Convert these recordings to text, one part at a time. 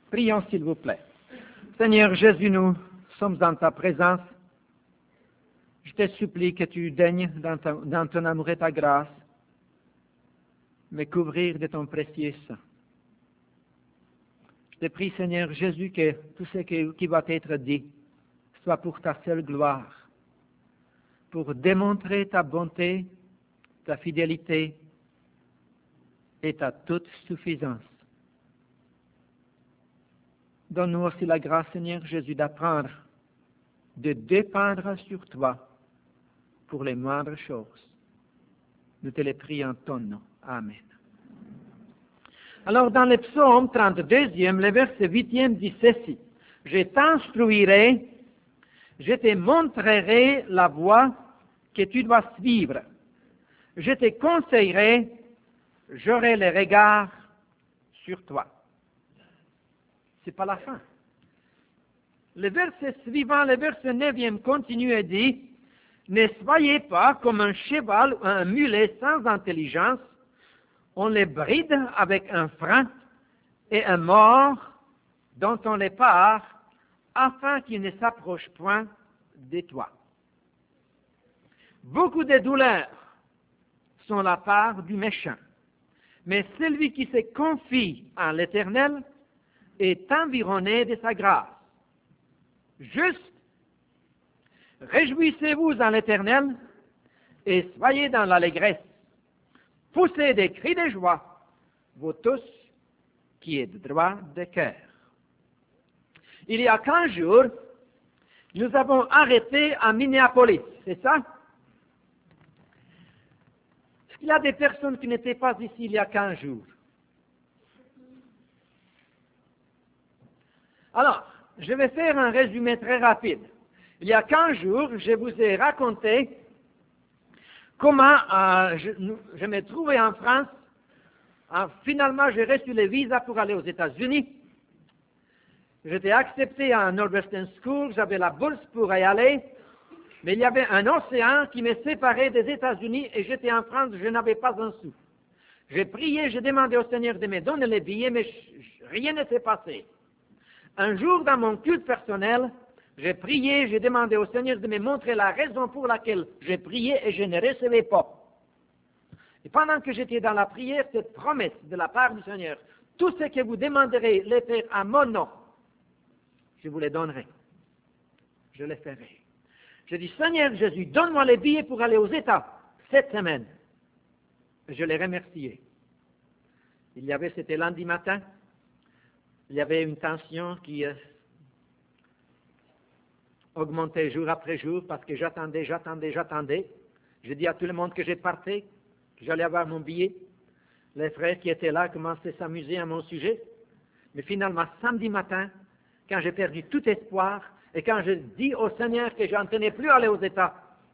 Prions s'il vous plaît. Seigneur Jésus, nous sommes dans ta présence. Je te supplie que tu daignes dans ton amour et ta grâce me couvrir de ton précieux sang. Je te prie, Seigneur Jésus, que tout ce qui va être dit soit pour ta seule gloire, pour démontrer ta bonté, ta fidélité et ta toute suffisance. Donne-nous aussi la grâce, Seigneur Jésus, d'apprendre, de dépendre sur toi pour les moindres choses. Nous te les prions en ton nom. Amen. Alors, dans le psaume 32e, le verset 8e dit ceci. Je t'instruirai, je te montrerai la voie que tu dois suivre. Je te conseillerai, j'aurai le regard sur toi. C'est pas la fin. Le verset suivant, le verset 9e, continue et dit, ne soyez pas comme un cheval ou un mulet sans intelligence, on les bride avec un frein et un mors dont on les part, afin qu'ils ne s'approchent point de toi. Beaucoup de douleurs sont la part du méchant, mais celui qui se confie en l'Éternel est environné de sa grâce. Juste, réjouissez-vous en l'Éternel et soyez dans l'allégresse. Poussez des cris de joie, vous tous qui êtes droits de cœur. Il y a 15 jours, nous avons arrêté à Minneapolis, c'est ça? Est-ce qu'il y a des personnes qui n'étaient pas ici il y a 15 jours? Alors, je vais faire un résumé très rapide. Il y a 15 jours, je vous ai raconté comment je me trouvais en France. Finalement, j'ai reçu le visa pour aller aux États-Unis. J'étais accepté à Northwestern School, j'avais la bourse pour y aller, mais il y avait un océan qui me séparait des États-Unis et j'étais en France, je n'avais pas un sou. J'ai prié, j'ai demandé au Seigneur de me donner les billets, mais rien ne s'est passé. Un jour, dans mon culte personnel, j'ai prié, j'ai demandé au Seigneur de me montrer la raison pour laquelle j'ai prié et je ne recevais pas. Et pendant que j'étais dans la prière, cette promesse de la part du Seigneur, tout ce que vous demanderez, les faire à mon nom, je vous les donnerai. Je les ferai. Je dis, Seigneur Jésus, donne-moi les billets pour aller aux États cette semaine. Je les remerciais. C'était lundi matin, il y avait une tension qui augmentait jour après jour parce que j'attendais. Je dis à tout le monde que je partais, que j'allais avoir mon billet. Les frères qui étaient là commençaient à s'amuser à mon sujet. Mais finalement, samedi matin, quand j'ai perdu tout espoir et quand je dis au Seigneur que je n'en tenais plus à aller aux États,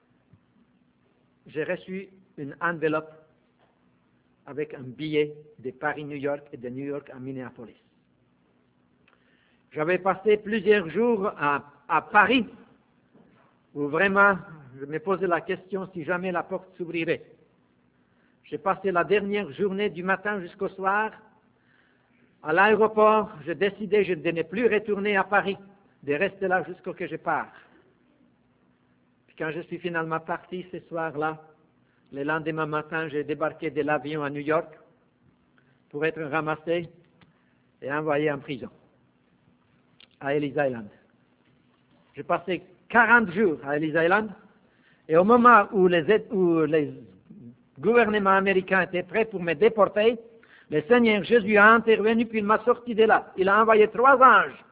j'ai reçu une enveloppe avec un billet de Paris-New York et de New York à Minneapolis. J'avais passé plusieurs jours à Paris, où vraiment je me posais la question si jamais la porte s'ouvrirait. J'ai passé la dernière journée du matin jusqu'au soir. À l'aéroport, j'ai décidé de ne plus retourner à Paris, de rester là jusqu'à ce que je parte. Puis quand je suis finalement parti ce soir-là, le lendemain matin, j'ai débarqué de l'avion à New York pour être ramassé et envoyé en prison à Ellis Island. J'ai passé 40 jours à Ellis Island et au moment où les gouvernements américains étaient prêts pour me déporter, le Seigneur Jésus a intervenu puis il m'a sorti de là. Il a envoyé 3 anges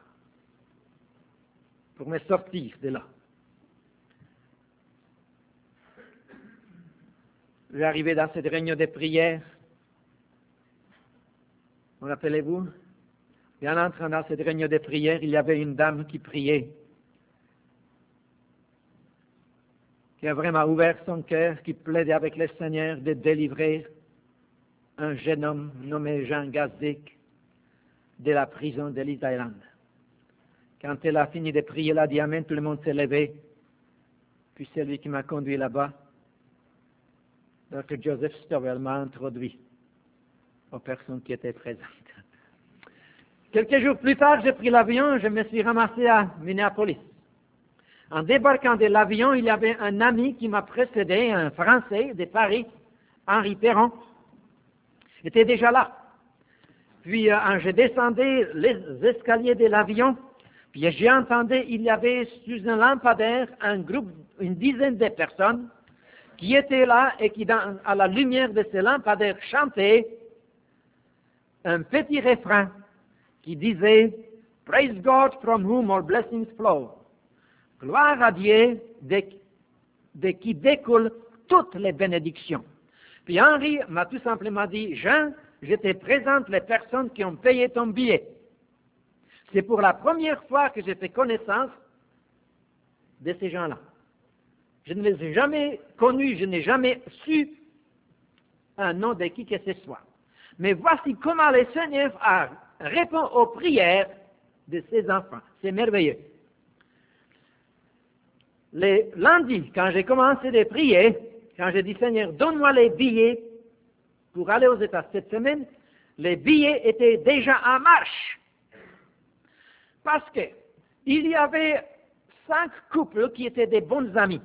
pour me sortir de là. J'ai arrivé dans cette réunion de prière. Vous rappelez-vous? Et en entrant dans cette réunion de prière, il y avait une dame qui priait, qui a vraiment ouvert son cœur, qui plaidait avec le Seigneur de délivrer un jeune homme nommé Jean Gazdick de la prison d'Ellis Island. Quand elle a fini de prier, elle a dit Amen, tout le monde s'est levé. Puis celui qui m'a conduit là-bas, Dr. Joseph Stowell, m'a introduit aux personnes qui étaient présentes. Quelques jours plus tard, j'ai pris l'avion, je me suis ramassé à Minneapolis. En débarquant de l'avion, il y avait un ami qui m'a précédé, un Français de Paris, Henri Perron, était déjà là. Puis je descendais les escaliers de l'avion, puis j'ai entendu, il y avait sous un lampadaire un groupe, une dizaine de personnes qui étaient là et qui, à la lumière de ces lampadaires, chantaient un petit refrain qui disait « Praise God from whom all blessings flow ». Gloire à Dieu de qui découlent toutes les bénédictions. Puis Henri m'a tout simplement dit, Jean, je te présente les personnes qui ont payé ton billet. C'est pour la première fois que j'ai fait connaissance de ces gens-là. Je ne les ai jamais connus, je n'ai jamais su un nom de qui que ce soit. Mais voici comment le Seigneur répond aux prières de ses enfants. C'est merveilleux. Le lundi, quand j'ai commencé de prier, quand j'ai dit, Seigneur, donne-moi les billets pour aller aux États cette semaine, les billets étaient déjà en marche. Parce que il y avait 5 couples qui étaient des bons amis.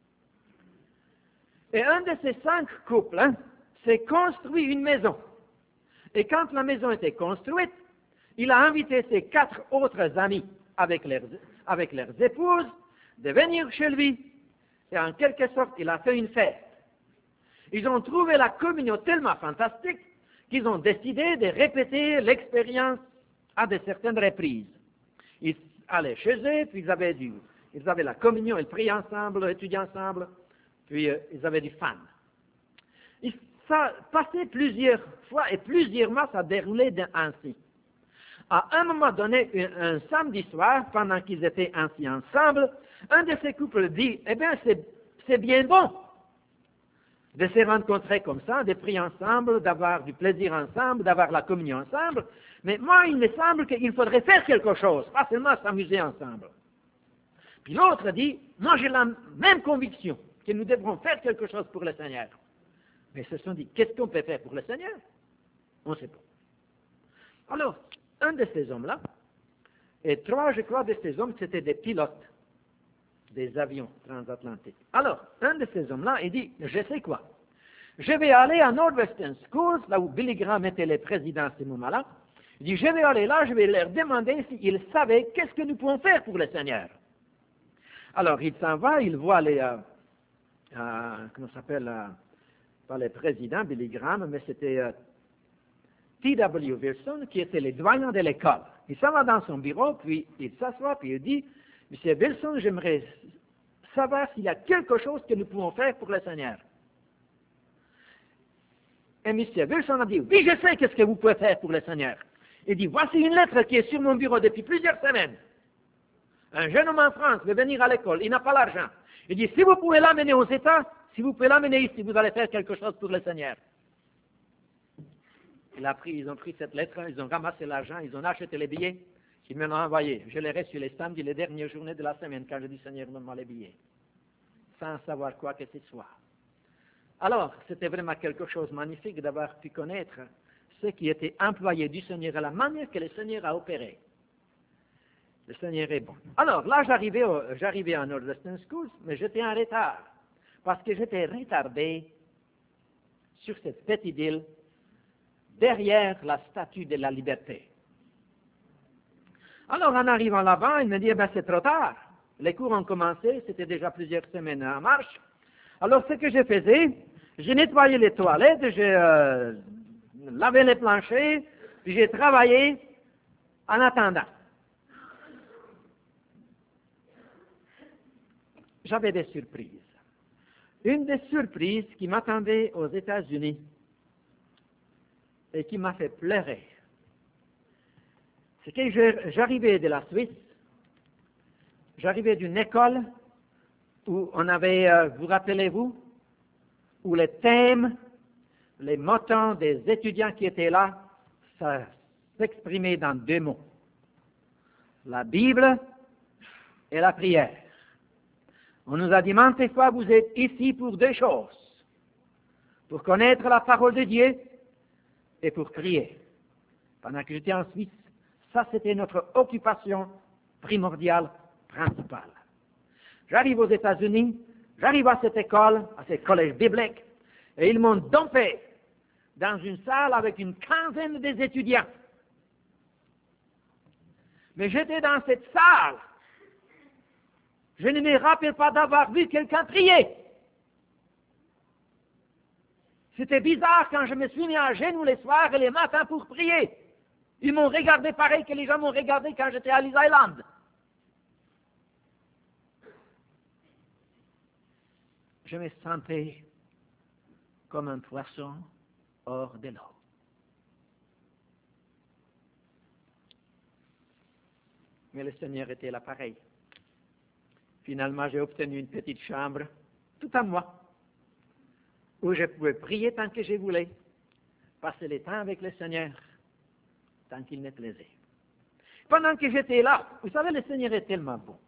Et un de ces 5 couples s'est construit une maison. Et quand la maison était construite, il a invité ses 4 autres amis avec leurs épouses de venir chez lui. Et en quelque sorte, il a fait une fête. Ils ont trouvé la communion tellement fantastique qu'ils ont décidé de répéter l'expérience à de certaines reprises. Ils allaient chez eux, puis ils avaient la communion, ils priaient ensemble, étudiaient ensemble, puis ils avaient du fun. Ça passait plusieurs fois et plusieurs mois, ça déroulait ainsi. À un moment donné, un samedi soir, pendant qu'ils étaient ainsi ensemble, un de ces couples dit, eh bien, c'est bien bon de se rencontrer comme ça, de prier ensemble, d'avoir du plaisir ensemble, d'avoir la communion ensemble, mais moi, il me semble qu'il faudrait faire quelque chose, pas seulement s'amuser ensemble. Puis l'autre dit, moi j'ai la même conviction que nous devrons faire quelque chose pour le Seigneur. Mais ils se sont dit, qu'est-ce qu'on peut faire pour le Seigneur? On ne sait pas. Alors, un de ces hommes-là, et 3, je crois, de ces hommes, c'était des pilotes des avions transatlantiques. Alors, un de ces hommes-là, il dit, je sais quoi, je vais aller à Northwestern Schools, là où Billy Graham était le président à ce moment-là. Il dit, je vais aller là, je vais leur demander s'ils savaient qu'est-ce que nous pouvons faire pour le Seigneur. Alors, il s'en va, il voit les, comment ça s'appelle, pas le président Billy Graham, mais c'était T.W. Wilson, qui était le doyen de l'école. Il s'en va dans son bureau, puis il s'assoit, puis il dit, Monsieur Wilson, j'aimerais savoir s'il y a quelque chose que nous pouvons faire pour le Seigneur. Et M. Wilson a dit, oui, je sais qu'est-ce que vous pouvez faire pour le Seigneur. Il dit, voici une lettre qui est sur mon bureau depuis plusieurs semaines. Un jeune homme en France veut venir à l'école, il n'a pas l'argent. Il dit, si vous pouvez l'amener aux États, si vous pouvez l'amener ici, vous allez faire quelque chose pour le Seigneur. Ils ont pris cette lettre, ils ont ramassé l'argent, ils ont acheté les billets, ils me l'ont envoyé. Je l'ai reçu les samedis, les dernières journées de la semaine, quand je dis Seigneur, donne-moi les billets, sans savoir quoi que ce soit. Alors, c'était vraiment quelque chose de magnifique d'avoir pu connaître ce qui était employé du Seigneur à la manière que le Seigneur a opéré. Le Seigneur est bon. Alors, là, j'arrivais à Northwestern Schools, mais j'étais en retard, parce que j'étais retardé sur cette petite île derrière la statue de la liberté. Alors, en arrivant là-bas, il me dit, c'est trop tard. Les cours ont commencé, c'était déjà plusieurs semaines en marche. Alors, ce que je faisais, j'ai nettoyé les toilettes, j'ai lavé les planchers, puis j'ai travaillé en attendant. J'avais des surprises. Une des surprises qui m'attendait aux États-Unis et qui m'a fait pleurer, c'est que j'arrivais de la Suisse, j'arrivais d'une école où on avait, vous rappelez-vous, où les thèmes, les motons des étudiants qui étaient là, ça s'exprimait dans 2 mots. La Bible et la prière. On nous a dit maintes fois, vous êtes ici pour 2 choses. Pour connaître la parole de Dieu et pour prier. Pendant que j'étais en Suisse, Ça, c'était notre occupation primordiale, principale. J'arrive aux États-Unis, j'arrive à cette école, à ce collège biblique, et ils m'ont dompé dans une salle avec une quinzaine des étudiants. Mais j'étais dans cette salle. Je ne me rappelle pas d'avoir vu quelqu'un prier. C'était bizarre quand je me suis mis à genoux les soirs et les matins pour prier. Ils m'ont regardé pareil que les gens m'ont regardé quand j'étais à Ellis Island. Je me sentais comme un poisson hors de l'eau. Mais le Seigneur était là pareil. Finalement, j'ai obtenu une petite chambre, tout à moi, où je pouvais prier tant que je voulais, passer le temps avec le Seigneur, tant qu'il me plaisait. Pendant que j'étais là, vous savez, le Seigneur est tellement bon.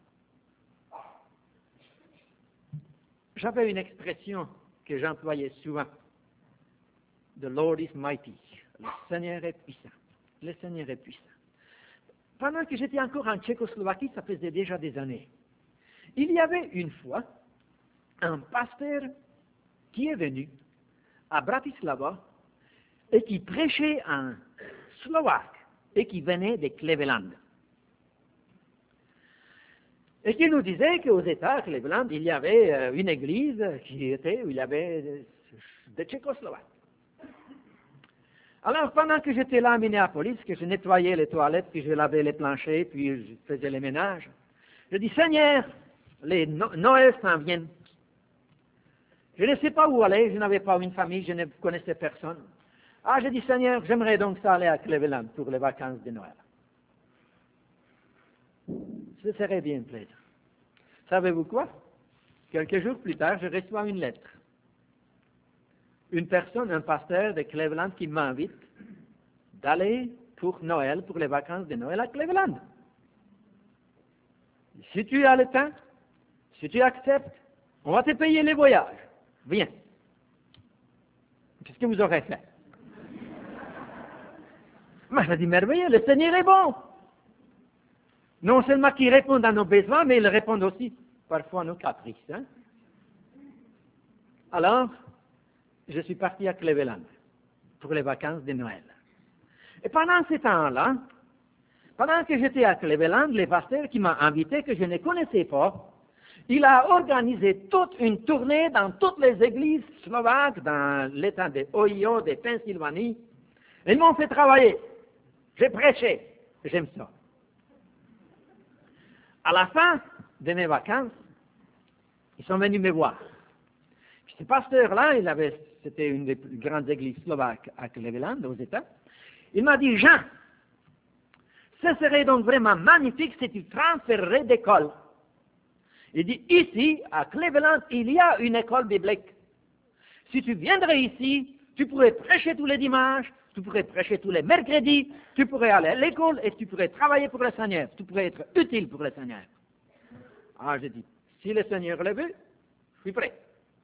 J'avais une expression que j'employais souvent. The Lord is mighty. Le Seigneur est puissant. Le Seigneur est puissant. Pendant que j'étais encore en Tchécoslovaquie, ça faisait déjà des années, il y avait une fois un pasteur qui est venu à Bratislava et qui prêchait en slovaque et qui venait de Cleveland. Et qui nous disait qu'aux États, à Cleveland, il y avait une église où il y avait des Tchécoslovaques. Alors, pendant que j'étais là à Minneapolis, que je nettoyais les toilettes, puis je lavais les planchers, puis je faisais les ménages, je dis, Seigneur, les Noël s'en viennent. Je ne sais pas où aller, je n'avais pas une famille, je ne connaissais personne. Ah, je dis, Seigneur, j'aimerais donc ça aller à Cleveland pour les vacances de Noël. Ce serait bien plaisant. Savez-vous quoi? Quelques jours plus tard, je reçois une lettre. Une personne, un pasteur de Cleveland qui m'invite d'aller pour Noël, pour les vacances de Noël à Cleveland. Si tu as le temps, si tu acceptes, on va te payer les voyages. Viens. Qu'est-ce que vous aurez fait? Moi, je dis merveilleux, le Seigneur est bon. Non seulement qu'il répond à nos besoins, mais il répond aussi parfois à nos caprices. Hein? Alors, je suis parti à Cleveland pour les vacances de Noël. Et pendant ce temps-là, pendant que j'étais à Cleveland, le pasteur qui m'a invité, que je ne connaissais pas, il a organisé toute une tournée dans toutes les églises slovaques, dans l'État de Ohio, de Pennsylvanie. Ils m'ont fait travailler. J'ai prêché. J'aime ça. À la fin de mes vacances, ils sont venus me voir. Puis ce pasteur-là, c'était une des plus grandes églises slovaques à Cleveland, aux États. Il m'a dit, Jean, ce serait donc vraiment magnifique si tu transférerais d'école. Il dit, ici, à Cleveland, il y a une école biblique. Si tu viendrais ici, tu pourrais prêcher tous les dimanches, tu pourrais prêcher tous les mercredis, tu pourrais aller à l'école et tu pourrais travailler pour le Seigneur. Tu pourrais être utile pour le Seigneur. Ah, je dis, si le Seigneur le veut, je suis prêt.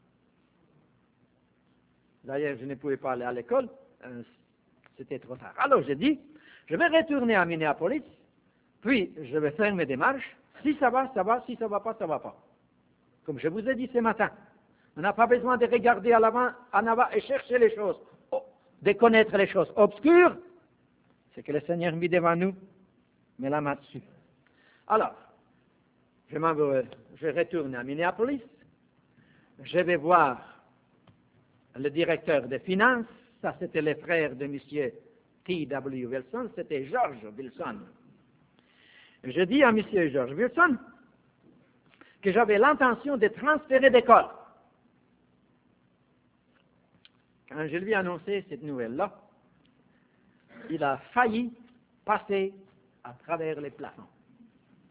D'ailleurs, je ne pouvais pas aller à l'école, c'était trop tard. Alors, j'ai dit, je vais retourner à Minneapolis, puis je vais faire mes démarches. Si ça va, ça va. Si ça va pas, ça va pas. Comme je vous ai dit ce matin, on n'a pas besoin de regarder à l'avant, en avant et chercher les choses, de connaître les choses obscures. C'est que le Seigneur mit devant nous, met la main dessus. Alors, je retourne à Minneapolis, je vais voir le directeur des finances, ça c'était le frère de M. T.W. Wilson, c'était George Wilson. Je dis à M. George Wilson que j'avais l'intention de transférer d'école. Quand je lui ai annoncé cette nouvelle-là, il a failli passer à travers les plafonds.